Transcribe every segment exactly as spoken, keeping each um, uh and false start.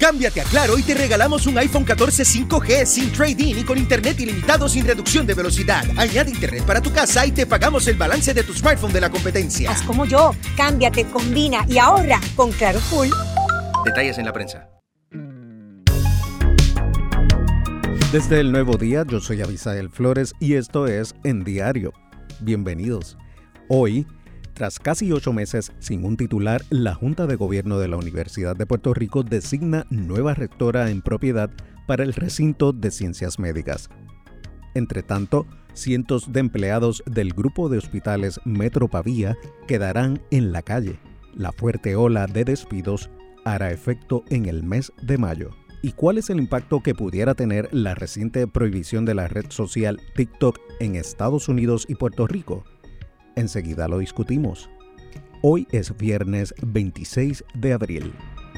Cámbiate a Claro y te regalamos un iPhone catorce cinco G sin trade-in y con internet ilimitado sin reducción de velocidad. Añade internet para tu casa y te pagamos el balance de tu smartphone de la competencia. Haz como yo. Cámbiate, combina y ahorra con Claro Full. Detalles en la prensa. Desde el Nuevo Día, yo soy Abisael Flores y esto es En Diario. Bienvenidos. Hoy, tras casi ocho meses sin un titular, la Junta de Gobierno de la Universidad de Puerto Rico designa nueva rectora en propiedad para el recinto de Ciencias Médicas. Entre tanto, cientos de empleados del grupo de hospitales Metro Pavía quedarán en la calle. La fuerte ola de despidos hará efecto en el mes de mayo. ¿Y cuál es el impacto que pudiera tener la reciente prohibición de la red social TikTok en Estados Unidos y Puerto Rico? Enseguida lo discutimos. Hoy es viernes veintiséis de abril.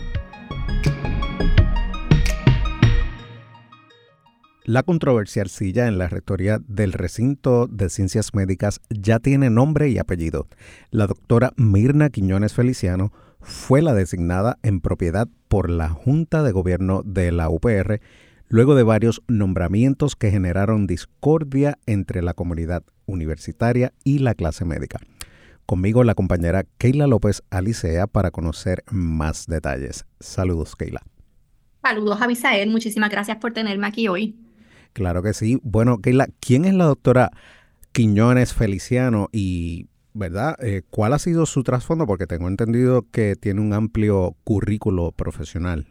La controversial silla en la rectoría del recinto de Ciencias Médicas ya tiene nombre y apellido. La doctora Mirna Quiñones Feliciano fue la designada en propiedad por la Junta de Gobierno de la U P R luego de varios nombramientos que generaron discordia entre la comunidad universitaria y la clase médica. Conmigo la compañera Keila López Alicea para conocer más detalles. Saludos, Keila. Saludos, Abisael. Muchísimas gracias por tenerme aquí hoy. Claro que sí. Bueno, Keila, ¿quién es la doctora Quiñones Feliciano y, verdad, eh, cuál ha sido su trasfondo? Porque tengo entendido que tiene un amplio currículo profesional.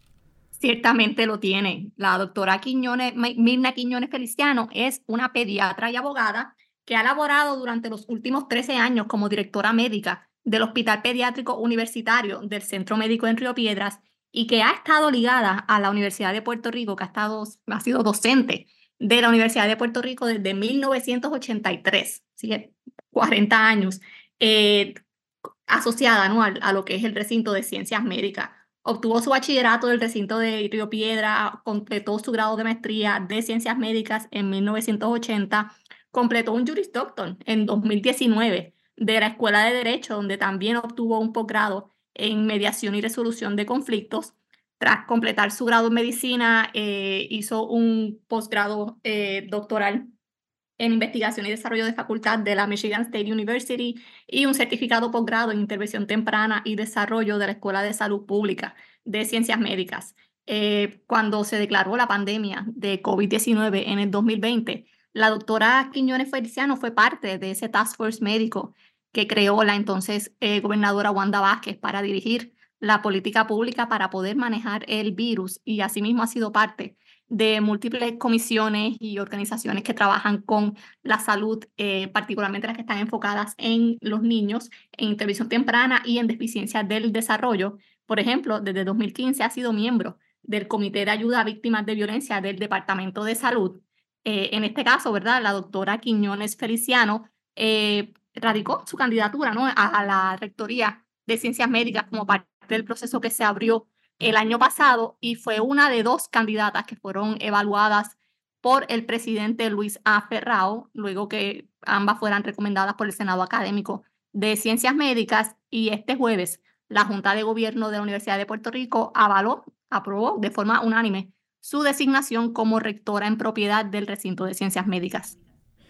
Ciertamente lo tiene. La doctora Quiñones, Mirna Quiñones Feliciano es una pediatra y abogada que ha laborado durante los últimos trece años como directora médica del Hospital Pediátrico Universitario del Centro Médico en Río Piedras y que ha estado ligada a la Universidad de Puerto Rico, que ha, estado, ha sido docente de la Universidad de Puerto Rico desde mil novecientos ochenta y tres, así que cuarenta años, eh, asociada, ¿no?, a, a lo que es el recinto de Ciencias Médicas. Obtuvo su bachillerato del recinto de Río Piedra, completó su grado de maestría de Ciencias Médicas en mil novecientos ochenta, completó un Juris Doctor en dos mil diecinueve de la Escuela de Derecho, donde también obtuvo un posgrado en Mediación y Resolución de Conflictos. Tras completar su grado en Medicina, eh, hizo un posgrado eh, doctoral en Investigación y Desarrollo de Facultad de la Michigan State University y un certificado posgrado en Intervención Temprana y Desarrollo de la Escuela de Salud Pública de Ciencias Médicas. Eh, cuando se declaró la pandemia de COVID diecinueve en el dos mil veinte, la doctora Quiñones Feliciano fue parte de ese task force médico que creó la entonces eh, gobernadora Wanda Vázquez para dirigir la política pública para poder manejar el virus, y asimismo ha sido parte de múltiples comisiones y organizaciones que trabajan con la salud, eh, particularmente las que están enfocadas en los niños, en intervención temprana y en deficiencias del desarrollo. Por ejemplo, desde dos mil quince ha sido miembro del Comité de Ayuda a Víctimas de Violencia del Departamento de Salud. Eh, en este caso, ¿verdad?, la doctora Quiñones Feliciano eh, radicó su candidatura, ¿no?, a, a la rectoría de Ciencias Médicas como parte del proceso que se abrió el año pasado y fue una de dos candidatas que fueron evaluadas por el presidente Luis A. Ferrao, luego que ambas fueran recomendadas por el Senado Académico de Ciencias Médicas, y este jueves la Junta de Gobierno de la Universidad de Puerto Rico avaló, aprobó de forma unánime su designación como rectora en propiedad del recinto de Ciencias Médicas.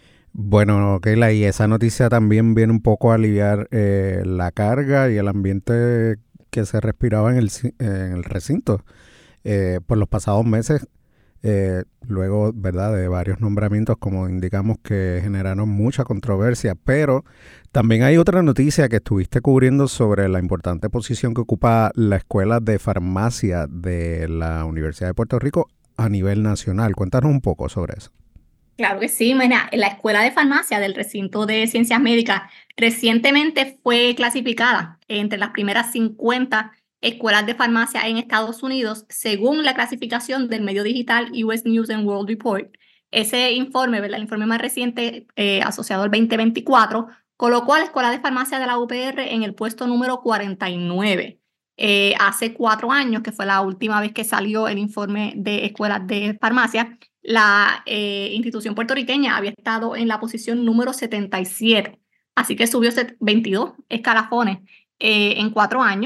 Bueno, Keila, y esa noticia también viene un poco a aliviar eh, la carga y el ambiente que se respiraba en el, en el recinto eh, por los pasados meses, eh, luego, ¿verdad?, de varios nombramientos, como indicamos, que generaron mucha controversia. Pero también hay otra noticia que estuviste cubriendo sobre la importante posición que ocupa la Escuela de Farmacia de la Universidad de Puerto Rico a nivel nacional. Cuéntanos un poco sobre eso. Claro que sí, mira, la Escuela de Farmacia del recinto de Ciencias Médicas recientemente fue clasificada entre las primeras cincuenta escuelas de farmacia en Estados Unidos, según la clasificación del medio digital U S News and World Report. Ese informe, ¿verdad?, el informe más reciente eh, asociado al veinte veinticuatro, colocó a la Escuela de Farmacia de la U P R en el puesto número cuarenta y nueve. Eh, hace cuatro años, que fue la última vez que salió el informe de escuelas de farmacia, la eh, institución puertorriqueña había estado en la posición número setenta y siete, así que subió veintidós escalafones eh, en cuatro años.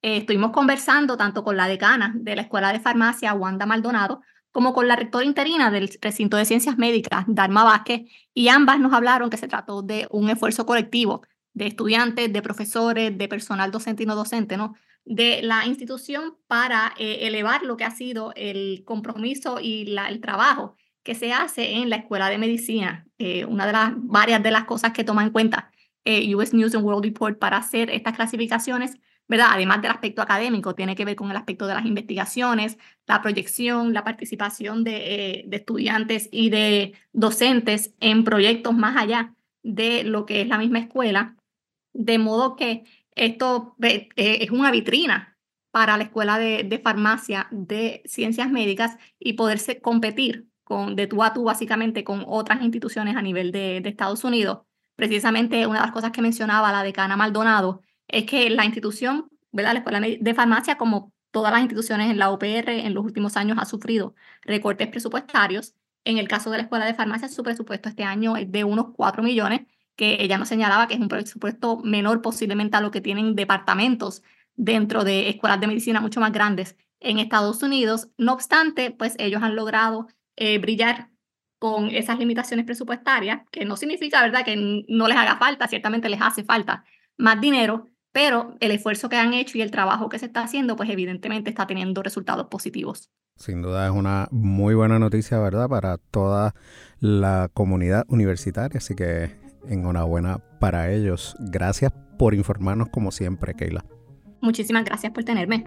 eh, estuvimos conversando tanto con la decana de la Escuela de Farmacia, Wanda Maldonado, como con la rectora interina del recinto de Ciencias Médicas, Dharma Vázquez, y ambas nos hablaron que se trató de un esfuerzo colectivo de estudiantes, de profesores, de personal docente y no docente, ¿no?, de la institución para eh, elevar lo que ha sido el compromiso y la, el trabajo que se hace en la Escuela de Medicina. Eh, una de las varias de las cosas que toma en cuenta eh, U S News and World Report para hacer estas clasificaciones, ¿verdad? Además del aspecto académico, tiene que ver con el aspecto de las investigaciones, la proyección, la participación de, eh, de estudiantes y de docentes en proyectos más allá de lo que es la misma escuela, de modo que esto eh, es una vitrina para la Escuela de, de Farmacia de Ciencias Médicas y poderse competir con, de tú a tú básicamente con otras instituciones a nivel de, de Estados Unidos. Precisamente una de las cosas que mencionaba la decana Maldonado es que la institución, ¿verdad?, la Escuela de Farmacia, como todas las instituciones en la U P R en los últimos años, ha sufrido recortes presupuestarios. En el caso de la Escuela de Farmacia, su presupuesto este año es de unos cuatro millones, que ella nos señalaba que es un presupuesto menor posiblemente a lo que tienen departamentos dentro de escuelas de medicina mucho más grandes en Estados Unidos. No obstante, pues ellos han logrado eh, brillar con esas limitaciones presupuestarias, que no significa, ¿verdad?, que no les haga falta, ciertamente les hace falta más dinero, pero el esfuerzo que han hecho y el trabajo que se está haciendo, pues evidentemente está teniendo resultados positivos. Sin duda es una muy buena noticia, ¿verdad?, para toda la comunidad universitaria, así que enhorabuena para ellos. Gracias por informarnos como siempre, Keila. Muchísimas gracias por tenerme.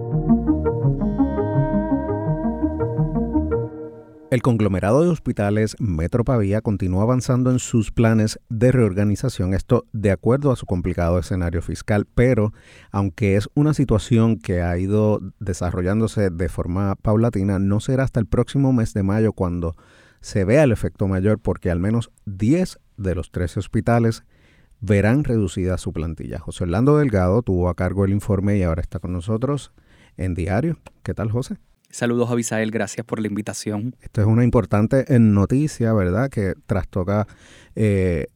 El conglomerado de hospitales Metro Pavía continúa avanzando en sus planes de reorganización, esto de acuerdo a su complicado escenario fiscal, pero aunque es una situación que ha ido desarrollándose de forma paulatina, no será hasta el próximo mes de mayo cuando se vea el efecto mayor, porque al menos diez de los trece hospitales verán reducida su plantilla. José Orlando Delgado tuvo a cargo el informe y ahora está con nosotros en Diario. ¿Qué tal, José? Saludos, Abisael, gracias por la invitación. Esto es una importante noticia, ¿verdad?, que trastoca eh,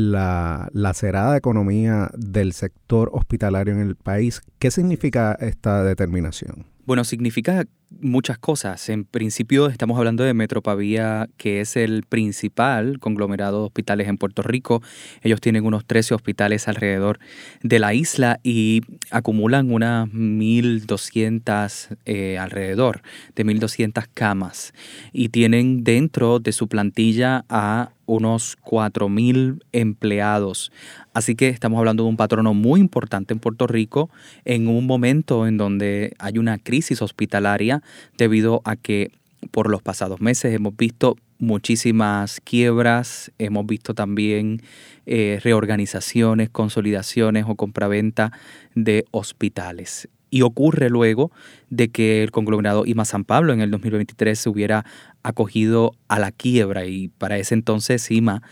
la lacerada economía del sector hospitalario en el país. ¿Qué significa esta determinación? Bueno, significa muchas cosas. En principio estamos hablando de Metro Pavía, que es el principal conglomerado de hospitales en Puerto Rico. Ellos tienen unos trece hospitales alrededor de la isla y acumulan unas mil doscientas eh, alrededor de mil doscientas camas y tienen dentro de su plantilla a unos cuatro mil empleados. Así que estamos hablando de un patrono muy importante en Puerto Rico en un momento en donde hay una crisis hospitalaria debido a que por los pasados meses hemos visto muchísimas quiebras, hemos visto también eh, reorganizaciones, consolidaciones o compraventa de hospitales. Y ocurre luego de que el conglomerado I M A San Pablo en el dos mil veintitrés se hubiera acogido a la quiebra y para ese entonces I M A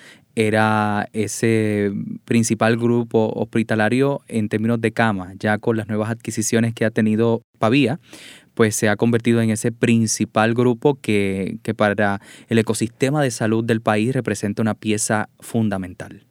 era ese principal grupo hospitalario en términos de cama. Ya con las nuevas adquisiciones que ha tenido Pavía, pues se ha convertido en ese principal grupo que, que para el ecosistema de salud del país representa una pieza fundamental.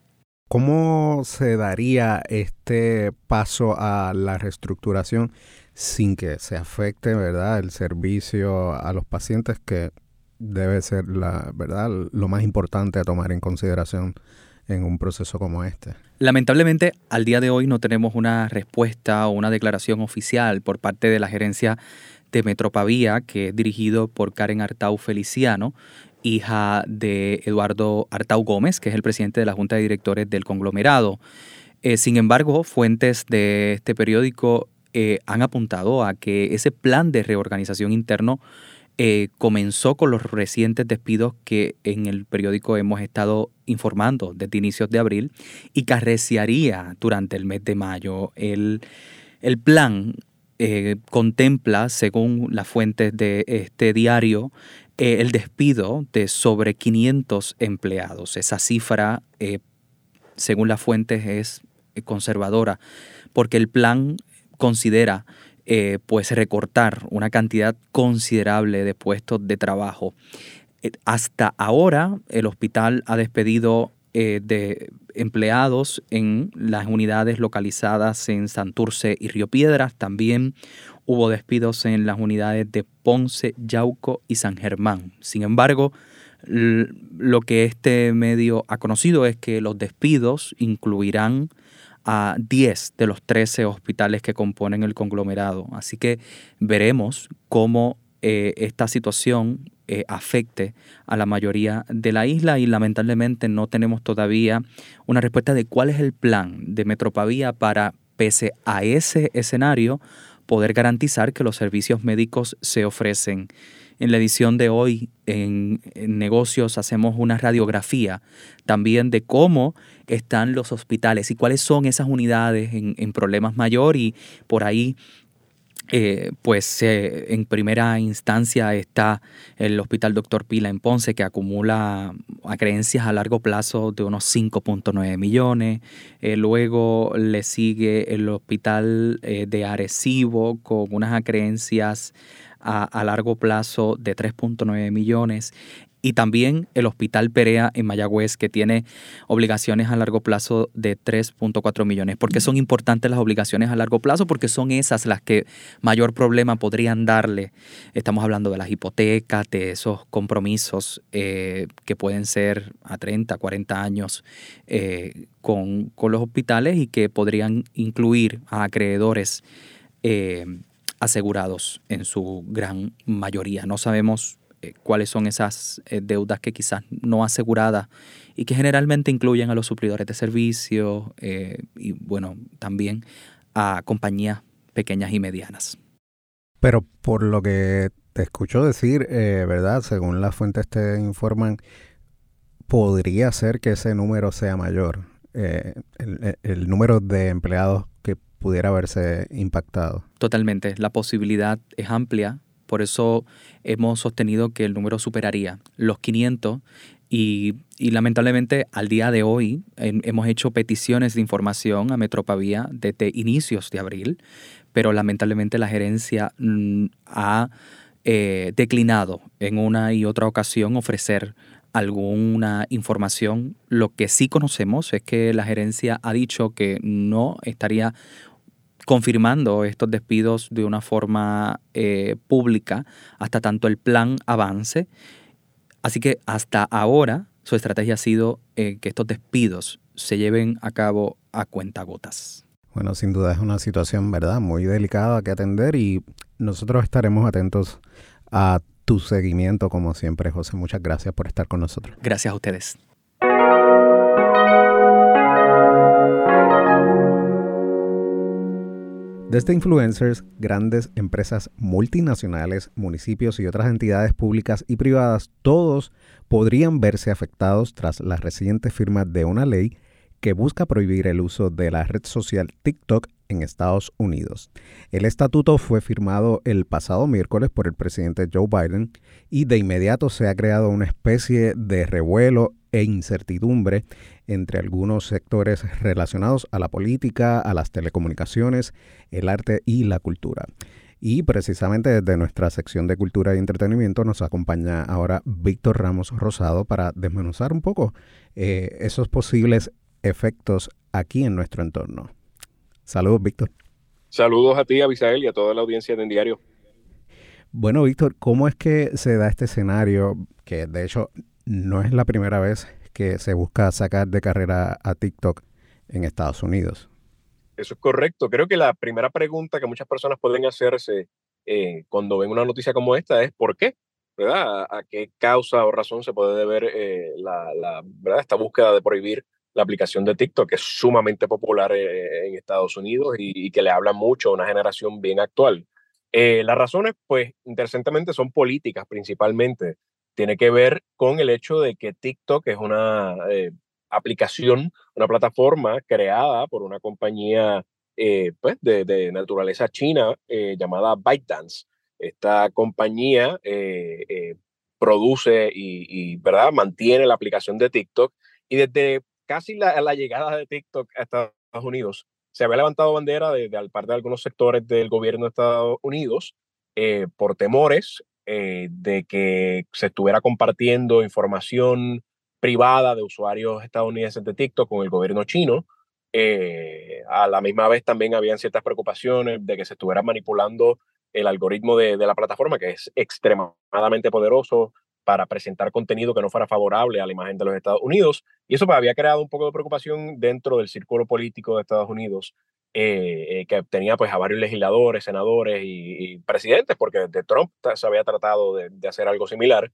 ¿Cómo se daría este paso a la reestructuración sin que se afecte, ¿verdad?, el servicio a los pacientes, que debe ser la verdad lo más importante a tomar en consideración en un proceso como este? Lamentablemente, al día de hoy no tenemos una respuesta o una declaración oficial por parte de la gerencia de Metro Pavía, que es dirigido por Karen Artau Feliciano, hija de Eduardo Artau Gómez, que es el presidente de la Junta de Directores del conglomerado. Eh, sin embargo, fuentes de este periódico eh, han apuntado a que ese plan de reorganización interno Eh, comenzó con los recientes despidos que en el periódico hemos estado informando desde inicios de abril y que arreciaría durante el mes de mayo. El, el plan eh, contempla, según las fuentes de este diario, eh, el despido de sobre quinientos empleados. Esa cifra, eh, según las fuentes, es conservadora porque el plan considera Eh, pues recortar una cantidad considerable de puestos de trabajo. Eh, hasta ahora el hospital ha despedido eh, de empleados en las unidades localizadas en Santurce y Río Piedras. También hubo despidos en las unidades de Ponce, Yauco y San Germán. Sin embargo, lo que este medio ha conocido es que los despidos incluirán a diez de los trece hospitales que componen el conglomerado. Así que veremos cómo eh, esta situación eh, afecte a la mayoría de la isla, y lamentablemente no tenemos todavía una respuesta de cuál es el plan de Metropavía para, pese a ese escenario, poder garantizar que los servicios médicos se ofrecen. En la edición de hoy en, en Negocios hacemos una radiografía también de cómo están los hospitales y cuáles son esas unidades en, en problemas mayor, y por ahí eh, pues eh, en primera instancia está el Hospital Doctor Pila en Ponce, que acumula acreencias a largo plazo de unos cinco punto nueve millones. Eh, luego le sigue el Hospital eh, de Arecibo con unas acreencias A, a largo plazo de tres punto nueve millones, y también el Hospital Perea en Mayagüez, que tiene obligaciones a largo plazo de tres punto cuatro millones. ¿Por qué son importantes las obligaciones a largo plazo? Porque son esas las que mayor problema podrían darle. Estamos hablando de las hipotecas, de esos compromisos eh, que pueden ser a treinta, cuarenta años eh, con, con los hospitales, y que podrían incluir a acreedores eh, asegurados en su gran mayoría. No sabemos eh, cuáles son esas eh, deudas que quizás no aseguradas y que generalmente incluyen a los suplidores de servicios eh, y, bueno, también a compañías pequeñas y medianas. Pero por lo que te escucho decir, eh, ¿verdad? Según las fuentes te informan, podría ser que ese número sea mayor, eh, el, el número de empleados que pudiera haberse impactado. Totalmente, la posibilidad es amplia, por eso hemos sostenido que el número superaría los quinientos, y, y lamentablemente al día de hoy en, hemos hecho peticiones de información a Metropavía desde inicios de abril, pero lamentablemente la gerencia mm, ha eh, declinado en una y otra ocasión ofrecer alguna información. Lo que sí conocemos es que la gerencia ha dicho que no estaría confirmando estos despidos de una forma eh, pública hasta tanto el plan avance. Así que hasta ahora su estrategia ha sido eh, que estos despidos se lleven a cabo a cuentagotas. Bueno, sin duda es una situación, ¿verdad?, muy delicada que atender, y nosotros estaremos atentos a tu seguimiento como siempre, José. Muchas gracias por estar con nosotros. Gracias a ustedes. Desde influencers, grandes empresas multinacionales, municipios y otras entidades públicas y privadas, todos podrían verse afectados tras la reciente firma de una ley que busca prohibir el uso de la red social TikTok en Estados Unidos. El estatuto fue firmado el pasado miércoles por el presidente Joe Biden, y de inmediato se ha creado una especie de revuelo e incertidumbre entre algunos sectores relacionados a la política, a las telecomunicaciones, el arte y la cultura. Y precisamente desde nuestra sección de Cultura y Entretenimiento nos acompaña ahora Víctor Ramos Rosado para desmenuzar un poco eh, esos posibles efectos aquí en nuestro entorno. Saludos, Víctor. Saludos a ti, Abisael, y a toda la audiencia de En Diario. Bueno, Víctor, ¿cómo es que se da este escenario que de hecho no es la primera vez que se busca sacar de carrera a TikTok en Estados Unidos? Eso es correcto. Creo que la primera pregunta que muchas personas pueden hacerse eh, cuando ven una noticia como esta es ¿por qué? ¿Verdad? ¿A, a qué causa o razón se puede deber eh, la, la, ¿verdad? esta búsqueda de prohibir la aplicación de TikTok, que es sumamente popular eh, en Estados Unidos y, y que le habla mucho a una generación bien actual? Eh, las razones, pues, interesantemente son políticas principalmente. Tiene que ver con el hecho de que TikTok es una eh, aplicación, una plataforma creada por una compañía eh, pues, de, de naturaleza china eh, llamada ByteDance. Esta compañía eh, eh, produce y, y ¿verdad? mantiene la aplicación de TikTok, y desde casi la, la llegada de TikTok a Estados Unidos se había levantado bandera de, de, de parte de algunos sectores del gobierno de Estados Unidos eh, por temores eh, de que se estuviera compartiendo información privada de usuarios estadounidenses de TikTok con el gobierno chino. Eh, a la misma vez también habían ciertas preocupaciones de que se estuviera manipulando el algoritmo de, de la plataforma, que es extremadamente poderoso para presentar contenido que no fuera favorable a la imagen de los Estados Unidos. Y eso pues, había creado un poco de preocupación dentro del círculo político de Estados Unidos, eh, eh, que tenía pues, a varios legisladores, senadores y, y presidentes, porque desde Trump se había tratado de, de hacer algo similar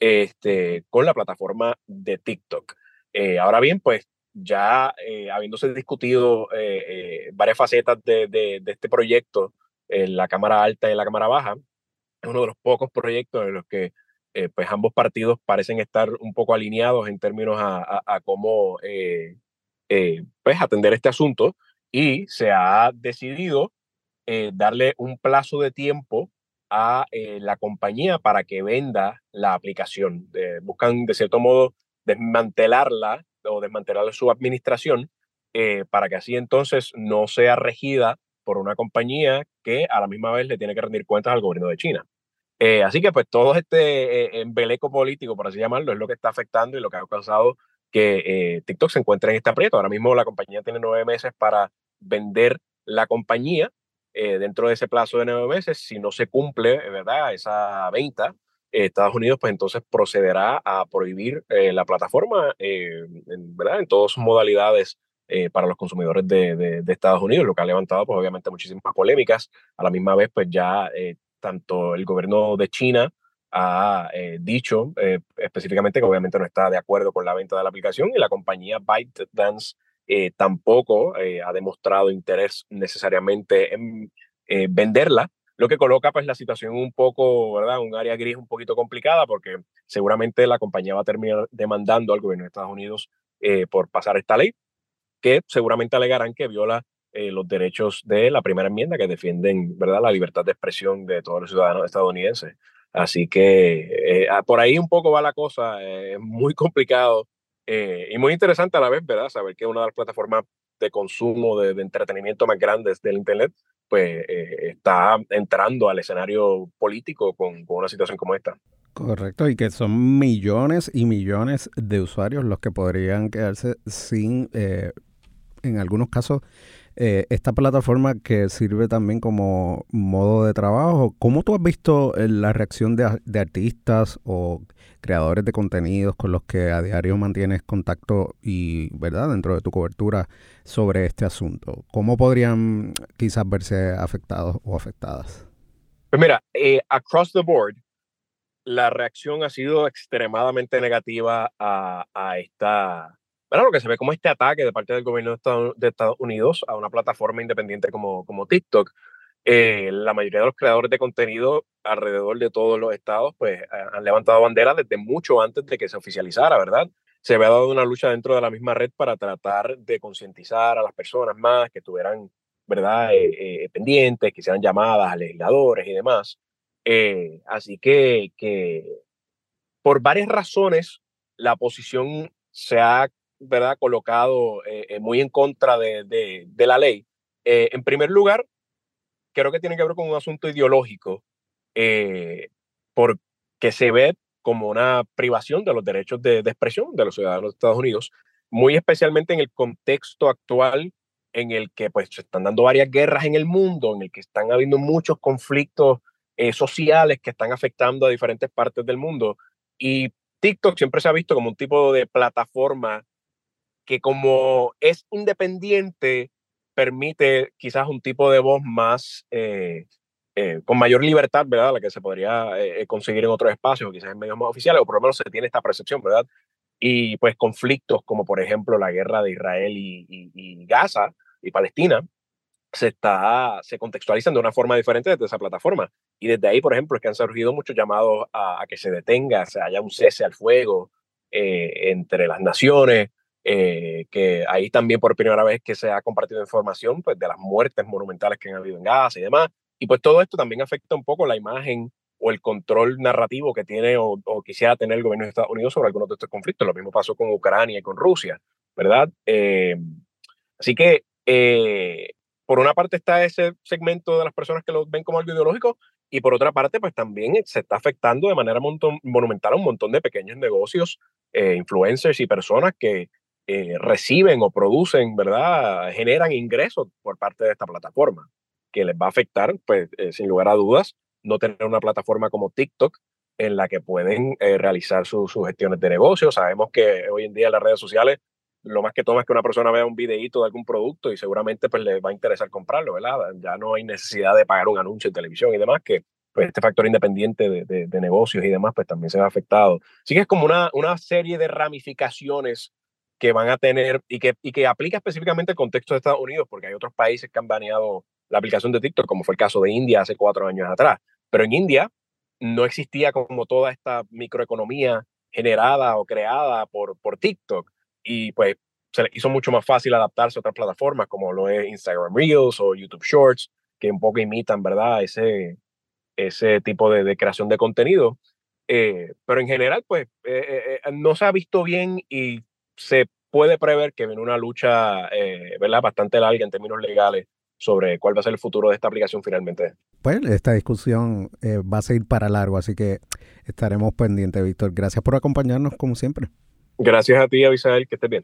este, con la plataforma de TikTok. Eh, ahora bien, pues ya eh, habiéndose discutido eh, eh, varias facetas de, de, de este proyecto en la Cámara Alta y en la Cámara Baja, es uno de los pocos proyectos en los que eh, pues ambos partidos parecen estar un poco alineados en términos a, a, a cómo eh, eh, pues atender este asunto, y se ha decidido eh, darle un plazo de tiempo a eh, la compañía para que venda la aplicación. Eh, buscan de cierto modo desmantelarla o desmantelar su administración eh, para que así entonces no sea regida por una compañía que a la misma vez le tiene que rendir cuentas al gobierno de China. Eh, así que pues todo este eh, embeleco político, por así llamarlo, es lo que está afectando y lo que ha causado que eh, TikTok se encuentre en este aprieto. Ahora mismo la compañía tiene nueve meses para vender la compañía. Eh, dentro de ese plazo de nueve meses, si no se cumple, ¿verdad?, esa venta, eh, Estados Unidos pues entonces procederá a prohibir eh, la plataforma, eh, en, ¿verdad?, en todas sus modalidades eh, para los consumidores de, de, de Estados Unidos, lo que ha levantado pues obviamente muchísimas polémicas. A la misma vez pues ya eh, tanto el gobierno de China ha eh, dicho eh, específicamente que obviamente no está de acuerdo con la venta de la aplicación, y la compañía ByteDance eh, tampoco eh, ha demostrado interés necesariamente en eh, venderla, lo que coloca pues la situación un poco, ¿verdad?, un área gris un poquito complicada, porque seguramente la compañía va a terminar demandando al gobierno de Estados Unidos eh, por pasar esta ley, que seguramente alegarán que viola eh, los derechos de la primera enmienda, que defienden, ¿verdad?, la libertad de expresión de todos los ciudadanos estadounidenses. Así que eh, por ahí un poco va la cosa, es eh, muy complicado eh, y muy interesante a la vez, ¿verdad?, saber que una de las plataformas de consumo, de, de entretenimiento más grandes del Internet, pues eh, está entrando al escenario político con, con una situación como esta. Correcto, y que son millones y millones de usuarios los que podrían quedarse sin, eh, en algunos casos, eh, esta plataforma que sirve también como modo de trabajo. ¿Cómo tú has visto la reacción de, de artistas o creadores de contenidos con los que a diario mantienes contacto y, ¿verdad?, dentro de tu cobertura sobre este asunto? ¿Cómo podrían quizás verse afectados o afectadas? Pues mira, eh, across the board, la reacción ha sido extremadamente negativa a, a esta, bueno, lo que se ve como este ataque de parte del gobierno de Estados, de Estados Unidos a una plataforma independiente como, como TikTok. Eh, la mayoría de los creadores de contenido alrededor de todos los estados pues han levantado banderas desde mucho antes de que se oficializara, ¿verdad? Se había dado una lucha dentro de la misma red para tratar de concientizar a las personas más que estuvieran, ¿verdad?, eh, eh, pendientes, que hicieran llamadas a legisladores y demás. Eh, así que, que por varias razones la posición se ha, ¿verdad?, colocado eh, muy en contra de, de, de la ley. Eh, en primer lugar, creo que tiene que ver con un asunto ideológico, eh, porque se ve como una privación de los derechos de, de expresión de los ciudadanos de Estados Unidos, muy especialmente en el contexto actual en el que pues, se están dando varias guerras en el mundo, en el que están habiendo muchos conflictos eh, sociales que están afectando a diferentes partes del mundo. Y TikTok siempre se ha visto como un tipo de plataforma que, como es independiente, permite quizás un tipo de voz más, eh, eh, con mayor libertad, ¿verdad?, la que se podría eh, conseguir en otros espacios, quizás en medios más oficiales, o por lo menos se tiene esta percepción, ¿verdad? Y pues conflictos como por ejemplo la guerra de Israel y, y, y Gaza y Palestina, se, está, se contextualizan de una forma diferente desde esa plataforma. Y desde ahí, por ejemplo, es que han surgido muchos llamados a, a que se detenga, se haya un cese al fuego eh, entre las naciones, eh, que ahí también por primera vez que se ha compartido información pues, de las muertes monumentales que han habido en Gaza y demás. Y pues todo esto también afecta un poco la imagen o el control narrativo que tiene o, o quisiera tener el gobierno de Estados Unidos sobre algunos de estos conflictos. Lo mismo pasó con Ucrania y con Rusia, ¿verdad? Eh, así que, eh, por una parte está ese segmento de las personas que lo ven como algo ideológico, y por otra parte, pues también se está afectando de manera montón, monumental a un montón de pequeños negocios eh, influencers y personas que eh, reciben o producen, ¿verdad? Generan ingresos por parte de esta plataforma, que les va a afectar, pues, eh, sin lugar a dudas, no tener una plataforma como TikTok en la que pueden eh, realizar su, sus gestiones de negocio. Sabemos que hoy en día en las redes sociales lo más que toma es que una persona vea un videíto de algún producto y seguramente pues, le va a interesar comprarlo, ¿verdad? Ya no hay necesidad de pagar un anuncio en televisión y demás, que pues, este factor independiente de, de, de negocios y demás pues también se ve afectado. Así que es como una, una serie de ramificaciones que van a tener y que, y que aplica específicamente el contexto de Estados Unidos, porque hay otros países que han baneado la aplicación de TikTok, como fue el caso de India hace cuatro años atrás. Pero en India no existía como toda esta microeconomía generada o creada por, por TikTok. Y pues se les hizo mucho más fácil adaptarse a otras plataformas como lo es Instagram Reels o YouTube Shorts, que un poco imitan, ¿verdad? Ese, ese tipo de, de creación de contenido. Eh, pero en general, pues, eh, eh, no se ha visto bien y se puede prever que viene una lucha, eh, ¿verdad? Bastante larga en términos legales sobre cuál va a ser el futuro de esta aplicación finalmente. Pues esta discusión eh, va a seguir para largo, así que estaremos pendientes, Víctor. Gracias por acompañarnos, como siempre. Gracias a ti, Abisael, que estés bien.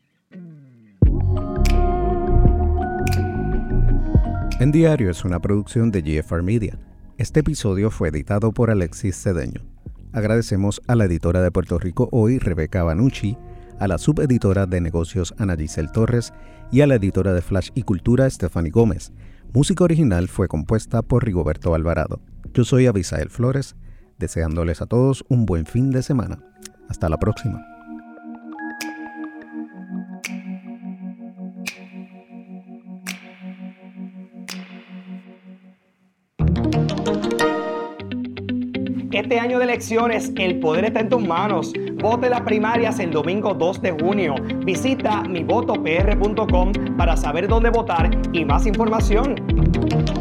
En Diario es una producción de G F R Media. Este episodio fue editado por Alexis Cedeño. Agradecemos a la editora de Puerto Rico Hoy, Rebeca Banucci, a la subeditora de negocios Ana Giselle Torres y a la editora de Flash y Cultura, Stephanie Gómez. Música original fue compuesta por Rigoberto Alvarado. Yo soy Abisael Flores, deseándoles a todos un buen fin de semana. Hasta la próxima. Este año de elecciones, el poder está en tus manos. Vote las primarias el domingo dos de junio. Visita mi voto p r punto com para saber dónde votar y más información.